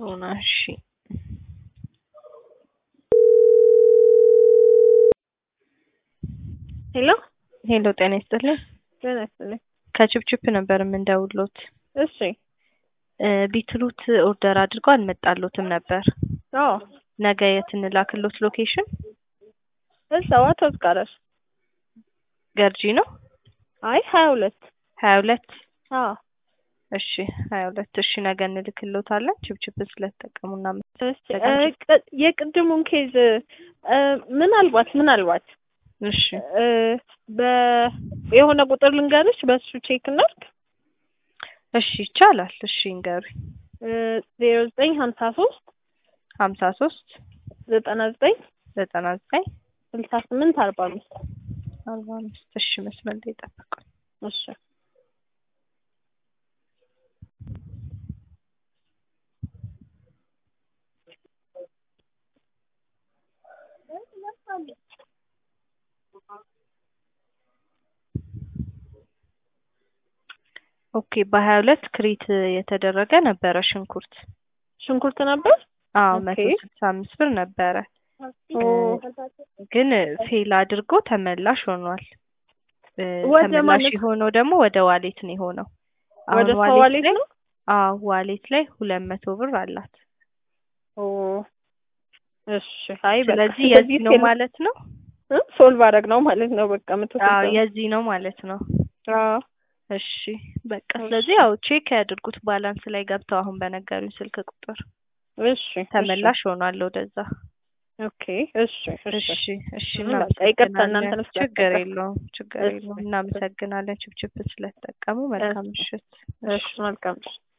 እሺ ሄሎ ሄሎ ጤና ይስጥልኝ። ጤና ይስጥልኝ። ከችፕችፕ ነበር የምንደውልዎት። እሺ ቢትሩት ኦርደር አድርገው አልመጣልዎትም ነበር። አዎ ነገ የት እንላክልዎት? ሎኬሽን እዛው አቶስ ጋራዥ ገርጂ ነው። አይ 22 አዎ እሺ 22 እሺ ነገ እንልክልዎታለን። ችፕችፕ ስለተጠቀሙና የቅድሙን ኬዝ ምናልባት እሺ የሆነ ቁጥር ልንገርሽ በሱ ቼክ እናድርግ። እሺ ይቻላል። እሺ እንገሩኝ። 0953 53 99 99 68 45 45 እሺ መስመር ላይ ጠብቁኝ። እሺ ኦኬ በ22 ክሬት የተደረገ ነበረ ሽንኩርት ነበር። አዎ ኦኬ 165 ብር ነበረ። ግን ፌል አድርጎ ተመላሽ ሆኗል። ተመላሽ የሆነው ደግሞ ወደ ዋሌት ነው የሆነው። ወደ ዋሌት ነው። አዎ ዋሌት ላይ 200 ብር አላት። እሺ አይ ስለዚህ የዚህ ነው ማለት ነው። ሶልቭ አደረግ ነው ማለት ነው። በቃ አዎ የዚህ ነው ማለት ነው። አዎ እሺ በቃ ስለዚህ ያው ቼክ ያድርጉት ባላንስ ላይ ገብተው አሁን በነገሩኝ ስልክ ቁጥር። እሺ ተመላሽ ሆኗል ወደዛ። ኦኬ እሺ ይቅርታ እናንተ ችግር የለውም እናመሰግናለን ችፕችፕ ስለተጠቀሙ። መልካም ምሽት። እሺ መልካም